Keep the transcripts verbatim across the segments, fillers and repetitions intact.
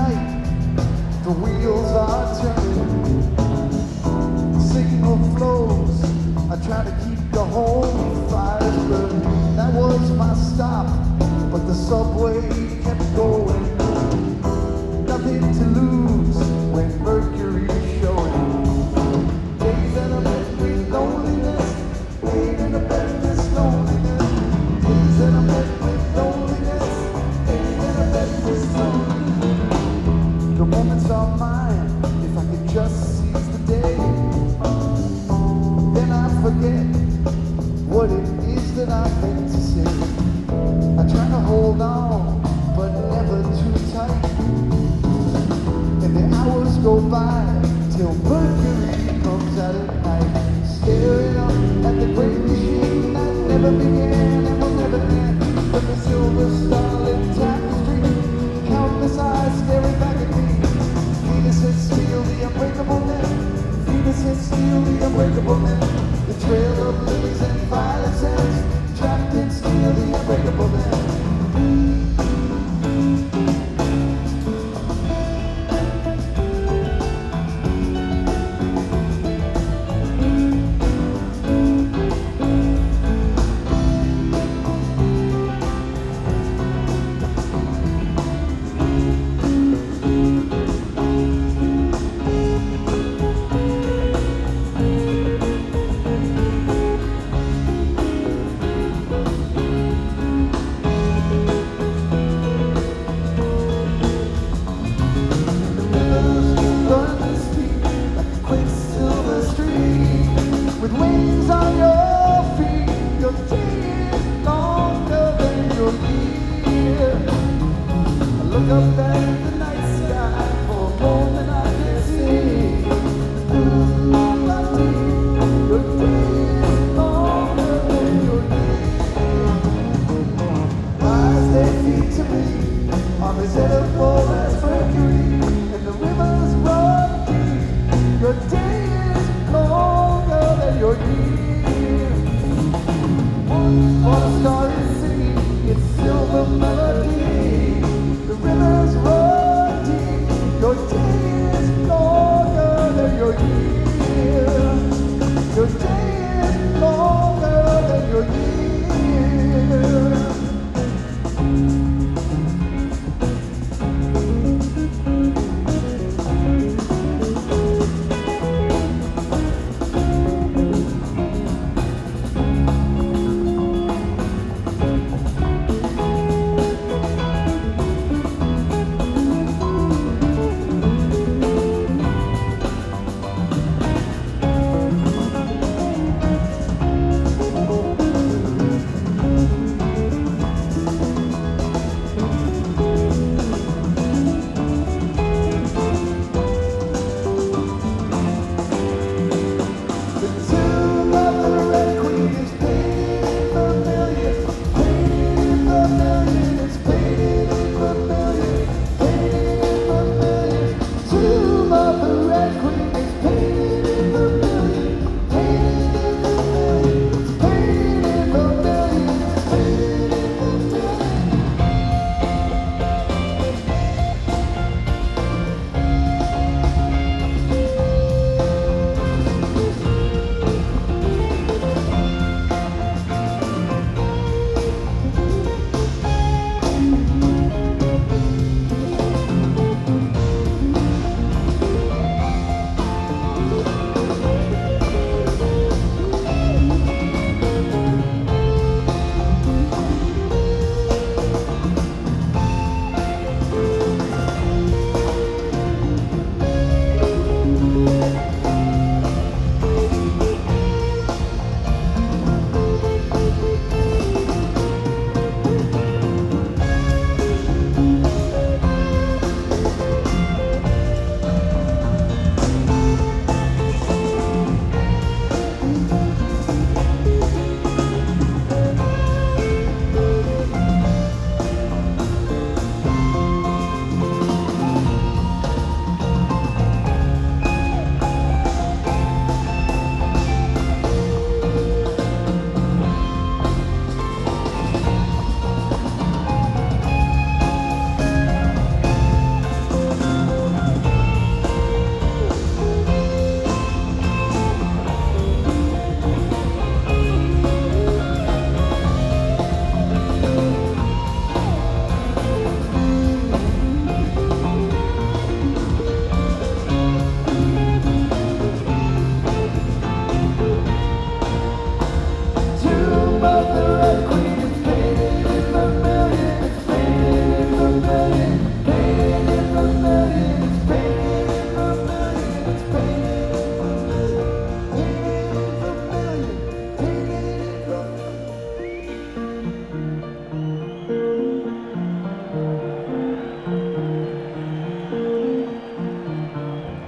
night, the wheels are turning, signal flows, I try to keep the home fires burning. That was my stop, but the subway kept going. Nothing to lose when Mercury's showing. Days that are met with loneliness, laid in a bed with loneliness. Days that are met with loneliness, laid in a bed with loneliness. The moments are mine, if I could just seize the day. Then I forget what it is that I meant to say. I try to hold on, but never too tight. And the hours go by till Mercury comes out at night. Staring up at the great machine that never began and will never end. From the silver starlit tapestry, countless eyes staring back at me. Venus and steel, the unbreakable net. Venus and steel, the unbreakable net. The trail of lilies and violets ends, trapped in steel, the unbreakable net.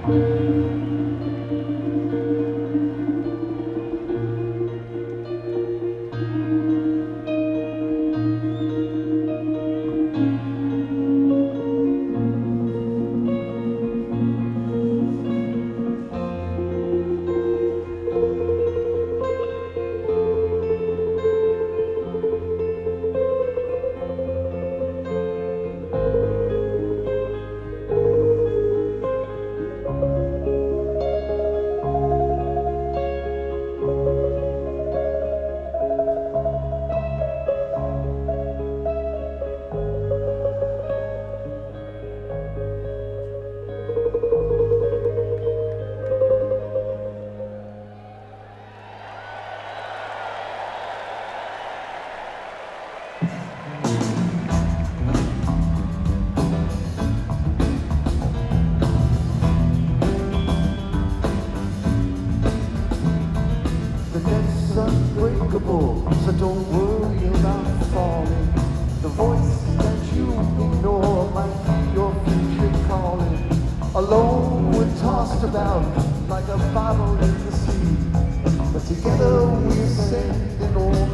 Unbreakable, so don't worry about falling. The voice that you ignore might be your future calling. Alone we're tossed about like a bottle in the sea, but together we're sending all